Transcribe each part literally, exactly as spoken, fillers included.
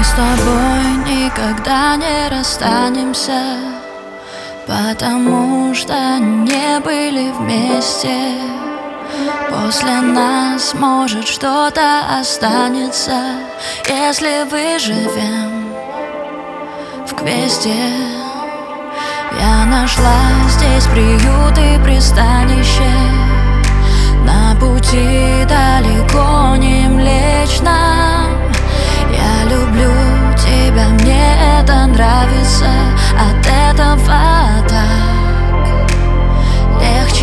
с тобой никогда не расстанемся, потому что не были вместе. После нас, может, что-то останется, если выживем в квесте. Я нашла здесь приют и пристанище, на пути далеко не млечно. Я люблю тебя, мне это нравится, от этого так легче.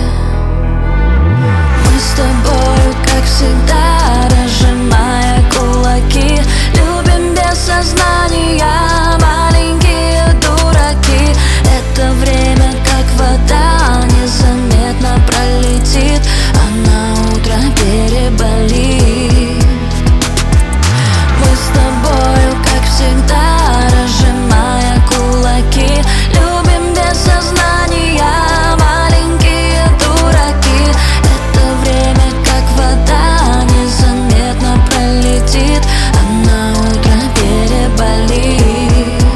Мы с тобой, как всегда, разжимая кулаки, любим без сознания, маленькие дураки. Это время, как вода, незаметно пролетит, а на утро переболит. Мы с тобою, как всегда, разжимая кулаки, любим без сознания, маленькие дураки. Это время, как вода, незаметно пролетит, а на утро переболит.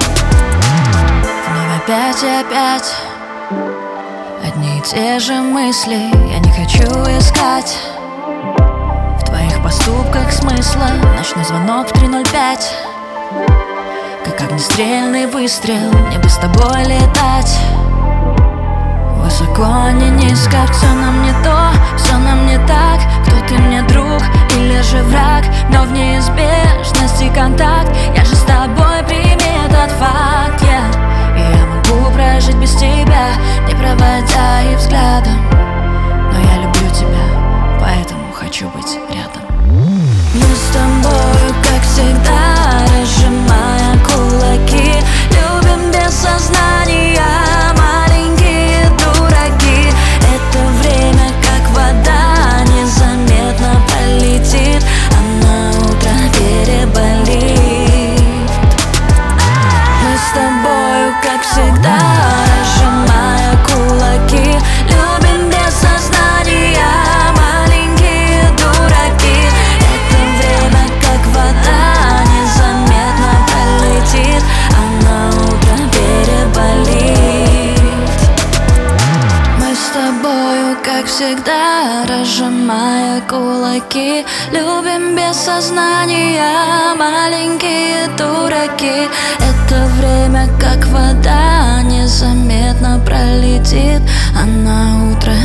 Вновь опять и опять одни и те же мысли, я не хочу искать в твоих поступках смысла. Ночной звонок в три ноль пять, как огнестрельный выстрел, мне бы с тобой летать. Высоко, а не низко, все нам не то, все нам не так. Кто ты мне, друг или же враг? Но в неизбежности контакт, я же с тобой, прими этот факт, yeah. И я могу прожить без тебя, не проводя и взглядом, но я люблю тебя, поэтому хочу быть рядом. Мы с тобою, как всегда, разжимая кулаки, любим без сознания, маленькие дураки. Это время, как вода, незаметно пролетит, а на утро переболит. Мы с тобою, как всегда, разжимая кулаки, любим без сознания, маленькие дураки. Это время, как вода, незаметно пролетит, а на утро переболит. Мы с тобою, как всегда, разжимая кулаки, любим без сознания, маленькие дураки. Это время, как вода, незаметно пролетит, а на утро